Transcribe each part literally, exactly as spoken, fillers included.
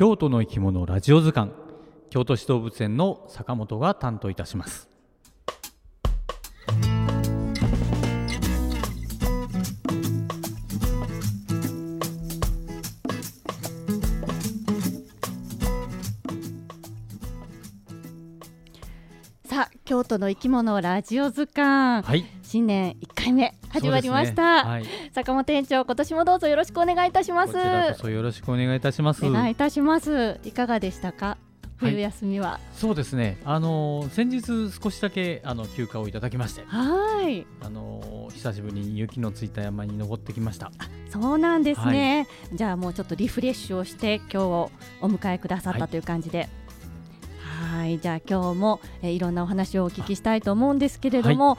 京都の生き物ラジオ図鑑、京都市動物園の坂本が担当いたします。 さあ、京都の生き物ラジオ図鑑、はい、新年いっかいめ始まりました、ね、はい、坂本園長、今年もどうぞよろしくお願いいたします。 こちらこそよろしくお願いいたします。 お願いいたします。いかがでしたか、冬休みは。はい、 そうですね、あのー、先日少しだけあの休暇をいただきまして、 はい、 あのー、久しぶりに雪のついた山に登ってきました。 あ、そうなんですね、はい、じゃあもうちょっとリフレッシュをして今日をお迎えくださったという感じで、はいはい、じゃあ今日も、えー、いろんなお話をお聞きしたいと思うんですけれども、はい、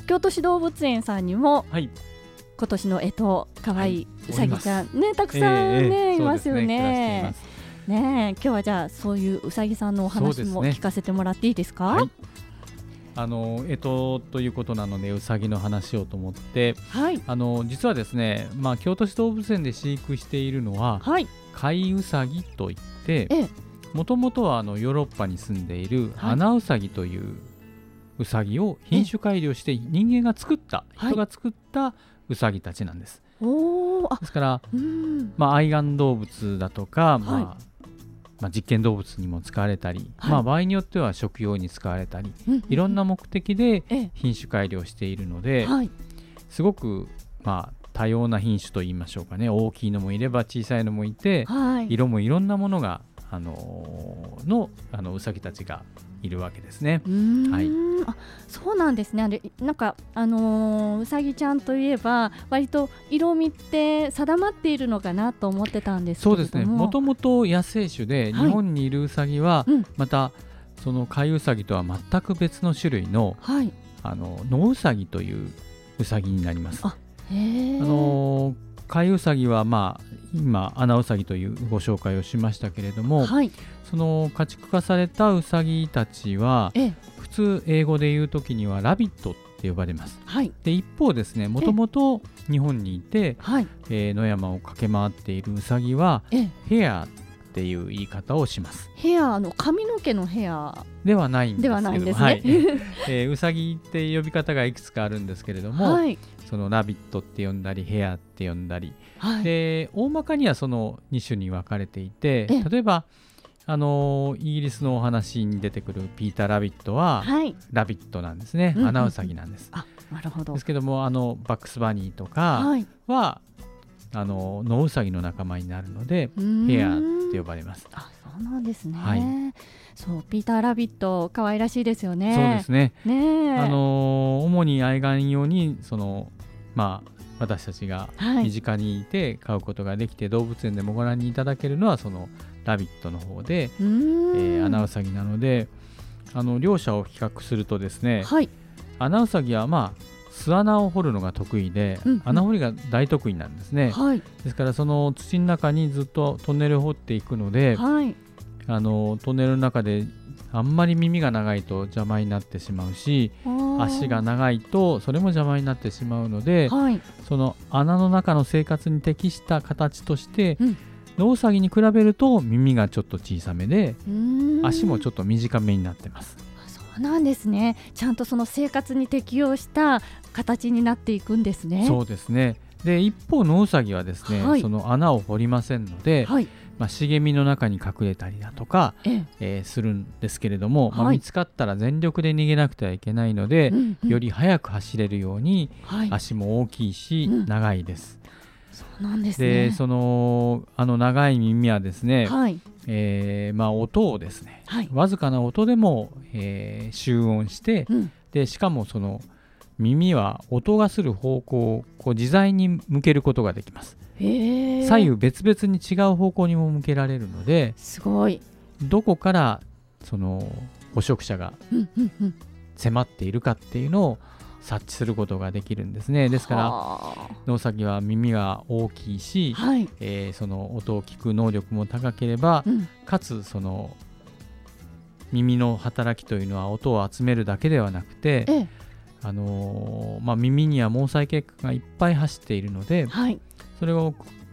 京都市動物園さんにも、はい、今年の干支かわいいうさぎちゃん、はい、ね、たくさん、ね、えー、いますよね。ねえ、今日はじゃあそういううさぎさんのお話も聞かせてもらっていいですか。はい、 あの干支ということなのでうさぎの話をと思って、はい、あの実はですね、まあ、京都市動物園で飼育しているのは、はい、飼いうさぎといって、ええ、もともとはあのヨーロッパに住んでいるアナウサギというウサギを品種改良して人間が作った、人が作ったウサギたちなんです。おー、ですから、まあ、愛玩動物だとか、まあ、はい、まあ、実験動物にも使われたり、はい、まあ、場合によっては食用に使われたり、うんうんうん、いろんな目的で品種改良しているので、はい、すごく、まあ、多様な品種といいましょうかね。大きいのもいれば小さいのもいて、はい、色もいろんなものがあのー、のあのうさぎたちがいるわけですね。 うーん、はい、あ、そうなんですね。あれ、なんか、あのー、うさぎちゃんといえば割と色味って定まっているのかなと思ってたんですけれども。 そうですね、もともと野生種で、はい、日本にいるうさぎは、うん、またその飼いうさぎとは全く別の種類の、はい、あの野うさぎといううさぎになります。あ、へー、あのー飼いうさぎは、まあ、今アナウサギというご紹介をしましたけれども、はい、その家畜化されたうさぎたちは普通英語で言うときにはラビットって呼ばれます。はい、で一方ですね、もともと日本にいて、はい、えー、野山を駆け回っているうさぎはヘアっていう言い方をします。 ヘアの髪の毛のヘアではないんですけど、ではないんですね。はい、えー、うさぎって呼び方がいくつかあるんですけれども、はい、そのラビットって呼んだりヘアって呼んだり、はい、で大まかにはそのに種に分かれていて、例えばあのイギリスのお話に出てくるピーター・ラビットは、はい、ラビットなんですね、うんうん、アナウサギなんです。 あ、なるほど。 ですけども、あのバックスバニーとかは、はい、あの野ウサギの仲間になるのでヘアって呼ばれます。 あ、そうなんですね。はい、そう、ピーター・ラビット可愛らしいですよね。 そうですね。ね、あの主に愛玩用にその、まあ、私たちが身近にいて飼うことができて、はい、動物園でもご覧にいただけるのはそのラビットの方で、えー、アナウサギなので、あの両者を比較するとですね、はい、アナウサギはまあ巣穴を掘るのが得意で、うんうん、穴掘りが大得意なんですね。はい、ですからその土の中にずっとトンネルを掘っていくので、はい、あのトンネルの中であんまり耳が長いと邪魔になってしまうし、足が長いとそれも邪魔になってしまうので、はい、その穴の中の生活に適した形として、うん、野ウサギに比べると耳がちょっと小さめで足もちょっと短めになってます。 そうなんですね。ちゃんとその生活に適応した形になっていくんですね。 そうですね。で一方野ウサギはですね、はい、その穴を掘りませんので、はい、まあ、茂みの中に隠れたりだとか、ええー、するんですけれども、はい、まあ、見つかったら全力で逃げなくてはいけないので、うんうん、より速く走れるように、はい、足も大きいし、うん、長いです。 そうなんですね。 でそのあの長い耳はですね、はい、えーまあ、音をですね、はい、わずかな音でも、えー、集音して、うん、でしかもその耳は音がする方向をこう自在に向けることができます。へー、左右別々に違う方向にも向けられるので、 すごい、 どこからその捕食者が迫っているかっていうのを察知することができるんですね。ですから野ウサギは耳が大きいし、はい、えー、その音を聞く能力も高ければ、うん、かつその耳の働きというのは音を集めるだけではなくて、ええ、あのーまあ、耳には毛細血管がいっぱい走っているので、はい、それを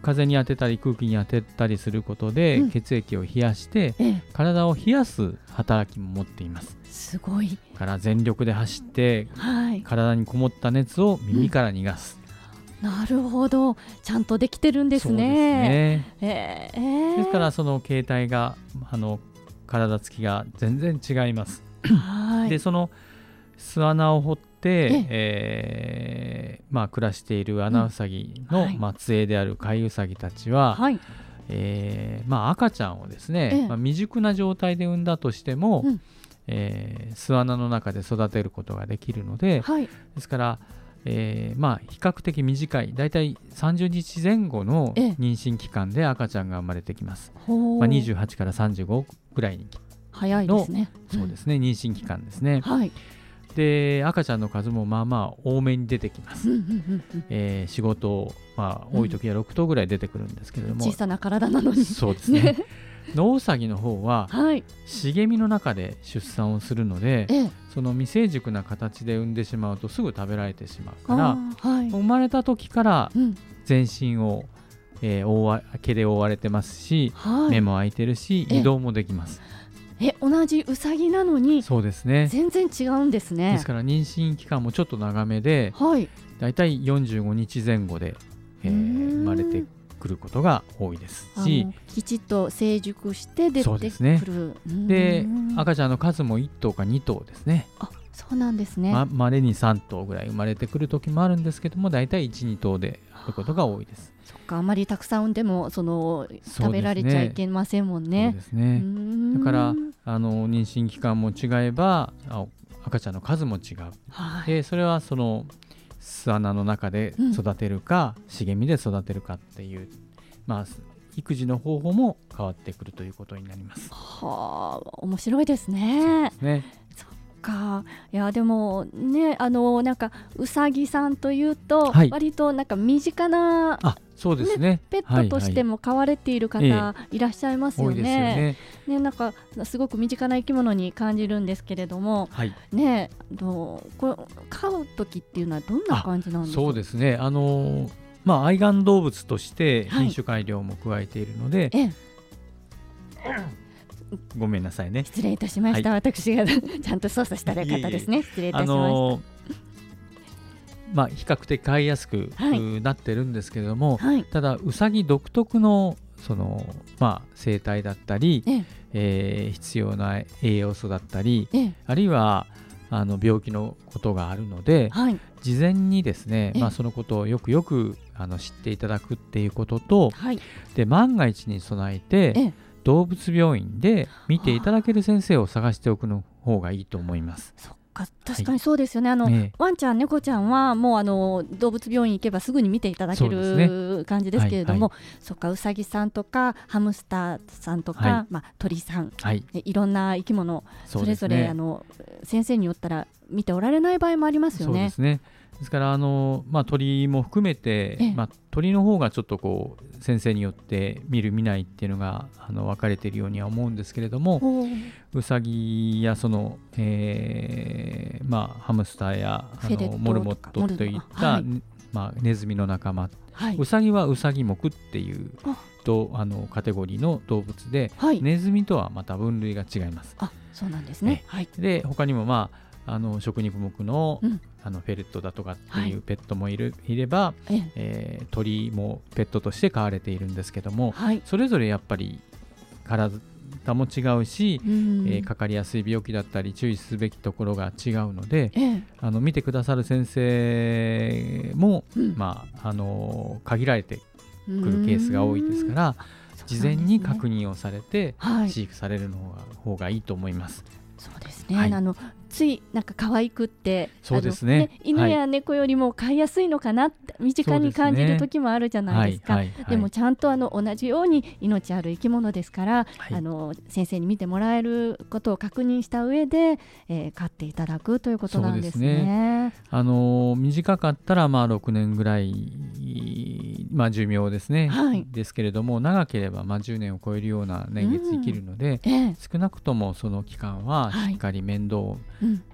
風に当てたり空気に当てたりすることで、うん、血液を冷やして、ええ、体を冷やす働きも持っています。 すごい。 から全力で走って、はい、体にこもった熱を耳から逃がす、 うん、なるほど、ちゃんとできてるんですね。そうですね、えー、 ですからその形態があの体つきが全然違います。はいでその巣穴を掘って、ええーまあ、暮らしているアナウサギの末裔である飼いウサギたちは、はいえーまあ、赤ちゃんをですね、えまあ、未熟な状態で産んだとしても、うんえー、巣穴の中で育てることができるので、はい、ですから、えーまあ、比較的短いだいたいさんじゅうにちぜん後の妊娠期間で赤ちゃんが生まれてきます。まあ、にじゅうはちからさんじゅうごぐらいに早いですね。 そうですね、妊娠期間ですね。はいで赤ちゃんの数もまあまあ多めに出てきます。えー、よん頭、まあ、多い時はろく頭ぐらい出てくるんですけれども、 小さな体なのに。 そうですねノウサギの方は、はい、茂みの中で出産をするので、ええ、その未成熟な形で産んでしまうとすぐ食べられてしまうから、はい、生まれた時から全身を、えー、覆わ毛で覆われてますし、はい、目も開いてるし移動もできます。 え同じウサギなのにそうですね、 全然違うんですね。 ですから妊娠期間もちょっと長めで、はい、だいたいよんじゅうごにちぜん後で、えー、生まれてくることが多いですし、 きちっと成熟して出てくる。そうですね。で赤ちゃんの数もいっ頭かに頭ですね。 あそうなんですね。 ま、稀にさん頭ぐらい生まれてくる時もあるんですけども、だいたいいち、に頭であることが多いです。 そっか、あまりたくさん産んでもその食べられちゃいけませんもんね。 そうですね。だからあの妊娠期間も違えば赤ちゃんの数も違う、はい、でそれはその巣穴の中で育てるか、うん、茂みで育てるかっていう、まあ、育児の方法も変わってくるということになります。 はあ、面白いですね。 そうですね。 かいやでもね、あのなんかうさぎさんというと、はい、割となんか身近な、 あそうですね、 ペットとしても飼われている方いらっしゃいますよね。多いですよね。ね、なんかすごく身近な生き物に感じるんですけれども、はい、ね、どうこれ飼う時っていうのはどんな感じなんですか。 そうですね、あのまあ愛玩動物として品種改良も加えているので、はい、ええごめんなさいね、 失礼いたしました、はい、私がちゃんと操作した方ですね。いえいえ、失礼いたしました。あのーまあ、比較的飼いやすく、はい、なってるんですけれども、はい、ただウサギ独特のその、まあ、生態だったり、ええー、必要な栄養素だったり、えあるいはあの病気のことがあるので、はい、事前にですね、まあ、そのことをよくよくあの知っていただくっていうことと、はい、で万が一に備えて、え動物病院で見ていただける先生を探しておくの方がいいと思います。 そっか、確かにそうですよね。あの、ね、ワンちゃん猫ちゃんはもうあの動物病院行けばすぐに見ていただける、ね、感じですけれども、はいはい、そっか、うさぎさんとかハムスターさんとか、はい、まあ、鳥さん、はい、いろんな生き物 そ,、ね、それぞれあの先生によったら見ておられない場合もありますよね。 そうですね。ですからあの、まあ、鳥も含めて、まあ、鳥の方がちょっとこう先生によって見る見ないっていうのがあの分かれているようには思うんですけれども、ウサギやその、えーまあ、ハムスターやあのモルモットといった、はいまあ、ネズミの仲間、はい、ウサギはウサギ目っていうとあのカテゴリーの動物で、はい、ネズミとはまた分類が違います。 あ、そうなんですね。はい、 で他にもまああの食肉目 の,、うん、あのフェレットだとかっていうペットもいる、はい、いれば、ええー、鳥もペットとして飼われているんですけども、はい、それぞれやっぱり体も違うし、うんえー、かかりやすい病気だったり注意すべきところが違うので、ええ、あの見てくださる先生も、うんまあ、あの限られてくるケースが多いですから、事前に確認をされて飼育されるの方がいいと思います。 そうですね、はい、あのついなんか可愛くってそうですね、 ね、犬や猫よりも飼いやすいのかなって、はい、身近に感じる時もあるじゃないですか。 で, す、ねはいはいはい、でもちゃんとあの同じように命ある生き物ですから、はい、あの先生に見てもらえることを確認した上で、えー、飼っていただくということなんですね。そうですね、 あの短かったらまあろくねんぐらい、まあ、寿命ですね、はい、ですけれども長ければまあじゅうねんを超えるような年月生きるので、うんええ、少なくともその期間はしっかり面倒を見るっ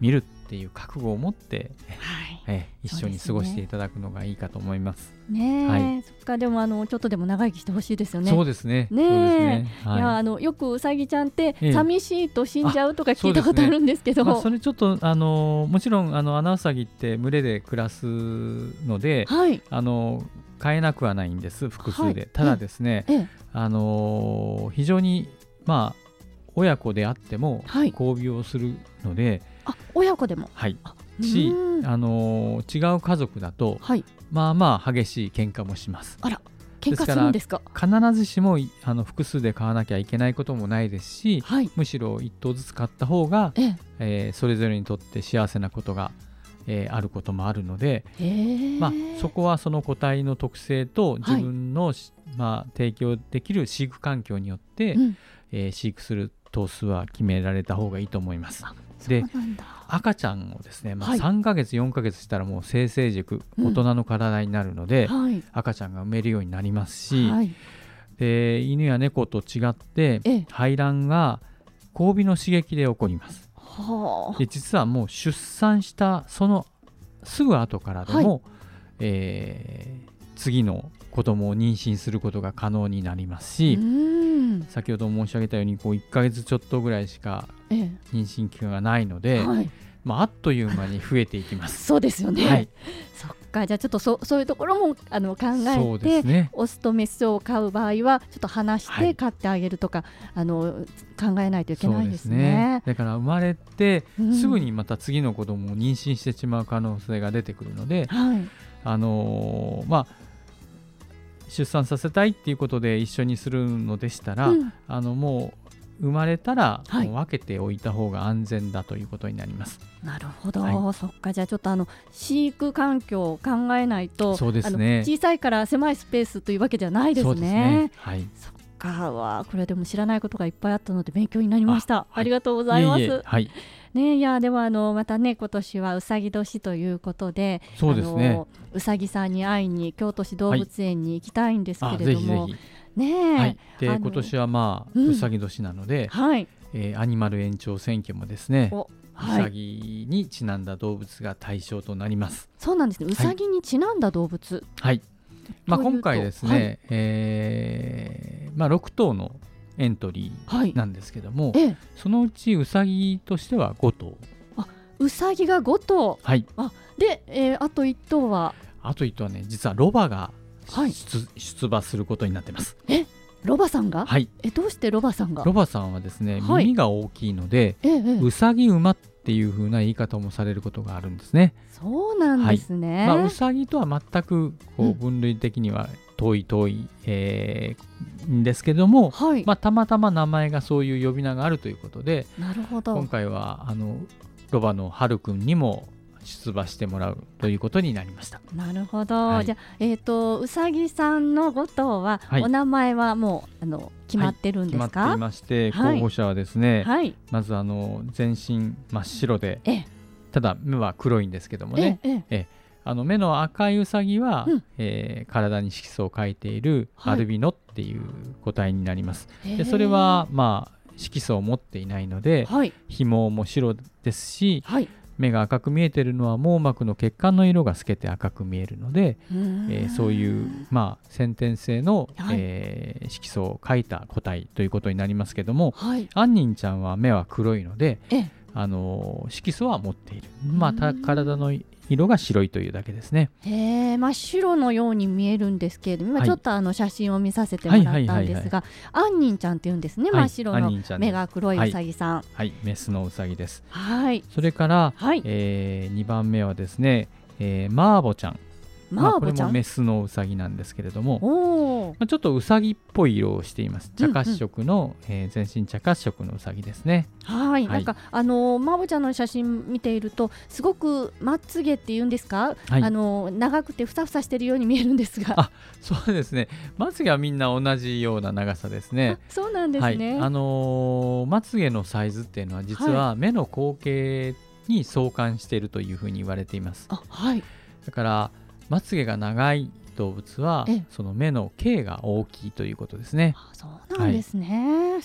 っていう覚悟を持って、はいえ一緒に過ごしていただくのがいいかと思います。 ねえ、 はい、 そっか。でもあのちょっとでも長生きしてほしいですよね。 そうですね。 ねえ、 そうですね、はい、 いやあのよくうさぎちゃんって寂しいと死んじゃうとか聞いたことあるんですけど、 そ, ねまあ、それちょっとあのもちろんあのアナウサギって群れで暮らすので、はい、あの飼えなくはないんです、複数で、はい、ただですね、ええ、あの非常にまあ親子であっても交尾をするので、 はい、あ親子でも、 はい、し、あのー、違う家族だと、はい、まあまあ激しい喧嘩もします。 あら、喧嘩するんですか？ 必ずしもあの複数で飼わなきゃいけないこともないですし、はい、むしろ一頭ずつ飼った方が、えええー、それぞれにとって幸せなことが、えー、あることもあるので、まあ、そこはその個体の特性と自分の、はい、まあ、提供できる飼育環境によって、うんえー、飼育する頭数は決められた方がいいと思います。で、赤ちゃんをですね、まあ、さんかげつ、はい、よんかげつしたらもう性成熟、うん、大人の体になるので、はい、赤ちゃんが産めるようになりますし、はい、で犬や猫と違って排卵が交尾の刺激で起こります。で実はもう出産したそのすぐ後からでも、はいえー、次の子供を妊娠することが可能になりますし、先ほど申し上げたようにこういっかげつちょっとぐらいしか妊娠期間がないので、ええはいまあ、あっという間に増えていきますそうですよね、はい、そっか。じゃあちょっと そ, そういうところもあの考えて、ね、オスとメスを飼う場合はちょっと離して飼ってあげるとか、はい、あの考えないといけないですね。そうですね。 だから生まれてすぐにまた次の子供を妊娠してしまう可能性が出てくるので、はい、あのー、まあ出産させたいっていうことで一緒にするのでしたら、うん、あのもう生まれたらもう分けておいた方が安全だということになります。 なるほど、はい、そっか。じゃあちょっとあの飼育環境を考えないと、 そうですね、 あの小さいから狭いスペースというわけじゃないですね。 そうですね、はい、 そっか。はこれでも知らないことがいっぱいあったので勉強になりました。 あ,、はい、ありがとうございます。いえいえ、はいね、いやではあのまたね今年はうさぎ年ということで、 そうですね、あのうさぎさんに会いに京都市動物園に行きたいんですけれども、はい、ぜひぜひね、 はい、で今年はまあ、うん、うさぎ年なので、はいえー、アニマル園長選挙もですね、うさぎにちなんだ動物が対象となります。 そうなんですね。うさぎにちなんだ動物、 はい、まあ、今回ですね、はいえーまあ、ろくとうのエントリーなんですけども、はいええ、そのうちうさぎとしてはごとう。 あ、うさぎがごとう、はい、あで、えー、あといっとうはあといっとうはね、実はロバが、はい、出, 出馬することになってます。 えロバさんが、 はい、 えどうしてロバさんが？ ロバさんはですね、はい、耳が大きいので、ええ、うさぎ馬っていう風な言い方もされることがあるんですね。 そうなんですね、 はいまあ、うさぎとは全くこう分類的には遠い遠い、えー、んですけども、はいまあ、たまたま名前がそういう呼び名があるということで、 なるほど、 今回はあのロバのはるくんにも出馬してもらうということになりました。 なるほど、はい、じゃあ、えーと、うさぎさんのごとうは、はい、お名前はもうあの決まってるんですか？はい、 決まっていまして、候補者はですね、はい、まずあの全身真っ白で、えただ目は黒いんですけどもね、ええあの目の赤いうさぎは、うんえー、体に色素を描いているアルビノっていう個体になります。はい、でそれは、まあ、色素を持っていないので、はい、皮毛も白ですし、はい、目が赤く見えているのは網膜の血管の色が透けて赤く見えるので、えー、そういう、まあ、先天性の、はいえー、色素を描いた個体ということになりますけども、はい、アンニンちゃんは目は黒いので、あのー、色素は持っている、まあ、た体の色が白いというだけですね。 へー、真っ白のように見えるんですけれども、今ちょっとあの写真を見させてもらったんですが、アンニンちゃんっていうんですね、はい、真っ白の目が黒いうさぎさん、はい、 はい、メスのうさぎです。 はい、 それから、はいえー、にばんめはですね、えー、マーボちゃん。まあ、これもメスのうさぎなんですけれども、まあ、ちょっとうさぎっぽい色をしています。茶褐色の、うんうんえー、全身茶褐色のうさぎですね。 はい、はい、なんかあのマーボちゃんの写真見ているとすごくまつげっていうんですか、はい、あの長くてふさふさしているように見えるんですが。 あ、そうですね、まつげはみんな同じような長さですね。 そうなんですね、 はいあのー、まつげのサイズっていうのは実は目の口径に相関しているというふうに言われています。 あ、はい、 だからまつげが長い動物はその目の径が大きいということですね。 あ、そうなんですね、はい、そっか。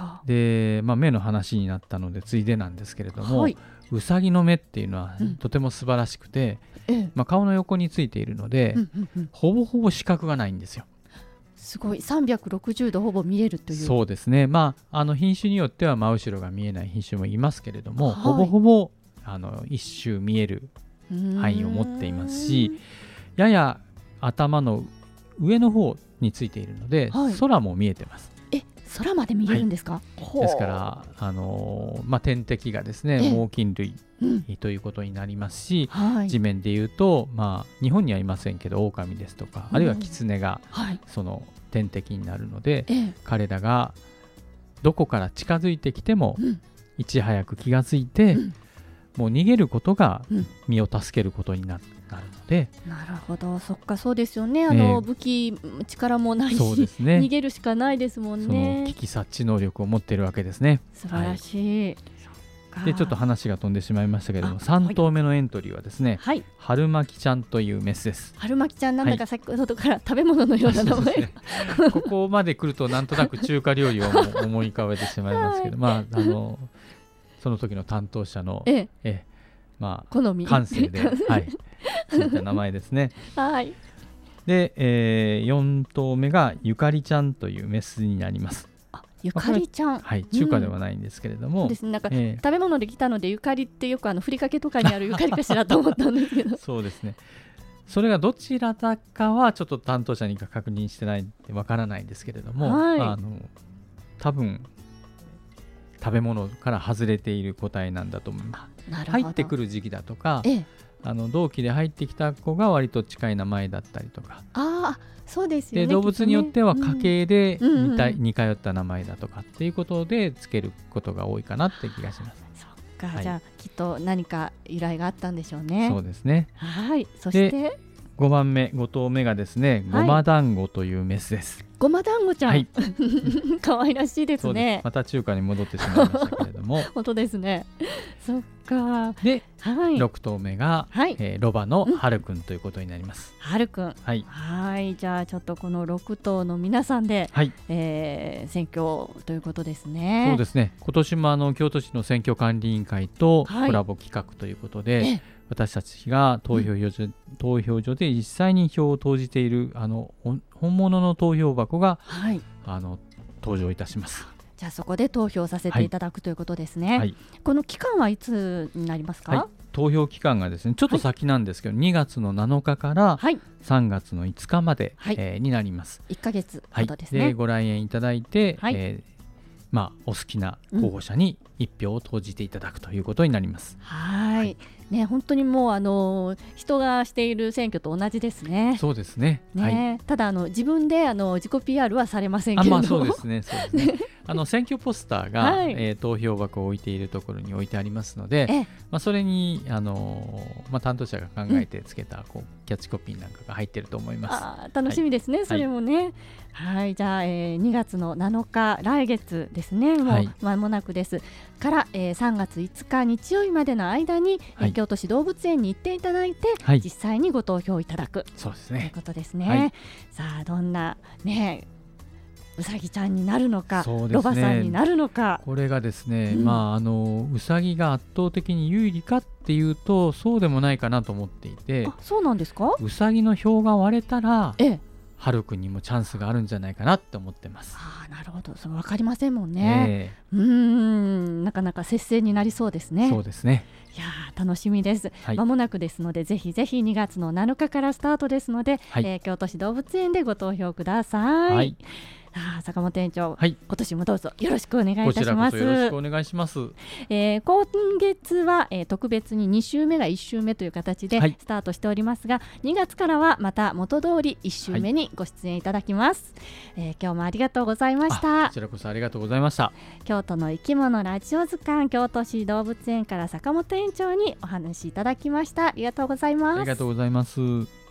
で、まあ、目の話になったのでついでなんですけれども、はい、ウサギの目っていうのはとても素晴らしくて、うんまあ、顔の横についているので、うんうんうん、ほぼほぼ視覚がないんですよ。 すごいさんびゃくろくじゅうどほぼ見えるという。 そうですね、まあ、あの品種によっては真後ろが見えない品種もいますけれども、はい、ほぼほぼあの一周見える範囲を持っていますし、やや頭の上の方についているので、はい、空も見えてます。 え、空まで見えるんですか？ はい、ですから、あのーまあ、天敵がですね猛禽類、うん、ということになりますし、はい、地面でいうと、まあ、日本にはいませんけど狼ですとか、うん、あるいはキツネが、はい、その天敵になるので、彼らがどこから近づいてきても、うん、いち早く気がついて、うん、もう逃げることが身を助けることになるなるので、 なるほど、そっか、そうですよね。あの、えー、武器力もないし、そうですね、逃げるしかないですもんね。 その危機察知能力を持っているわけですね。 素晴らしい。 はい、でちょっと話が飛んでしまいましたけれども、さん頭目のエントリーはですね、はい、春巻ちゃんというメスです。 春巻ちゃん、なんだか先ほどから食べ物のような名前、ね、 ここまで来るとなんとなく中華料理を思い浮かべてしまいますけど、はい、まああのその時の担当者の、えええまあ、好み感性で、はい、そういった名前ですね。はい、で、えー、よん頭目がゆかりちゃんというメスになります。 あ、ゆかりちゃん、 はい、中華ではないんですけれども、 うん、ですね、なんか、えー、食べ物で来たのでゆかりってよくあのふりかけとかにあるゆかりかしらと思ったんですけどそうですね、それがどちらだかはちょっと担当者に確認してないんでわからないんですけれども、はい、あの多分食べ物から外れている個体なんだと思います。入ってくる時期だとか、ええ、あの同期で入ってきた子が割と近い名前だったりとか、 あ、そうですよね、 で動物によっては家系で 似た、うん、似通った名前だとかっていうことでつけることが多いかなって気がします。 そっか、はい、じゃあきっと何か由来があったんでしょうね。 そうですね。 はい、そしてごばんめ、ご頭目がですね、ごま団子というメスです。 ごま団子ちゃん、はい、可愛らしいですね。 すまた中華に戻ってしまいましたけれども本当ですね。そっか。 で、はい、ろく頭目が、はい、えー、ロバのはるくんということになります。 はるくん、はい、はい、じゃあちょっとこのろく頭の皆さんで、はい、えー、選挙ということですね。 そうですね、今年もあの京都市の選挙管理委員会とコラボ企画ということで、はい、私たちが投票所、うん、投票所で実際に票を投じているあの本物の投票箱が、はい、あの登場いたします。 じゃあそこで投票させていただく、はい、ということですね。はい、この期間はいつになりますか？はい、 投票期間がですねちょっと先なんですけど、はい、にがつのなのかからさんがつのいつかまで、はい、えー、になります。 いっかげつほどですね。 はい、でご来園いただいて、はい、えーまあ、お好きな候補者にいち票を投じていただくということになります。 うん、はい、はい、ね、本当にもうあの人がしている選挙と同じですね。 そうですね。 ね、はい、ただあの自分であの自己 ピーアール はされませんけれども、 あ、まあ、そうですね。そうですね。あの選挙ポスターが、はい、えー、投票箱を置いているところに置いてありますので、まあ、それにあの、まあ、担当者が考えてつけた、うん、こうキャッチコピーなんかが入っていると思います。 あ、楽しみですね、はい、それもね。はい、じゃあ、えー、にがつのなのか、来月ですね、もう間もなくです、はい、から、えー、さんがついつか日曜日までの間に、はい、えー、京都市動物園に行っていただいて、はい、実際にご投票いただく、 そうですね、 ということですね。はい、さあどんなねうさぎちゃんになるのか、ね、ロバさんになるのか、 これがですね、うん、まあ、あのうさぎが圧倒的に有利かっていうとそうでもないかなと思っていて。 あ、そうなんですか？ うさぎの票が割れたら、ええ、はるくんにもチャンスがあるんじゃないかなって思ってます。 あ、なるほど、それ分かりませんもんね。えー、うーん、なかなか接戦になりそうですね。 そうですね。 いや楽しみです。はい、間もなくですのでぜひぜひにがつのなのかからスタートですので、はい、えー、京都市動物園でご投票ください。はい、あ、坂本園長、はい、今年もどうぞよろしくお願いいたします。こちらこそよろしくお願いします。えー、今月は、えー、特別にに週目がいち週目という形でスタートしておりますが、はい、にがつからはまた元通りいち週目にご出演いただきます。はい、えー、今日もありがとうございました。 こちらこそありがとうございました。 京都の生き物ラジオ図鑑、京都市動物園から坂本園長にお話しいただきました。ありがとうございます。 ありがとうございます。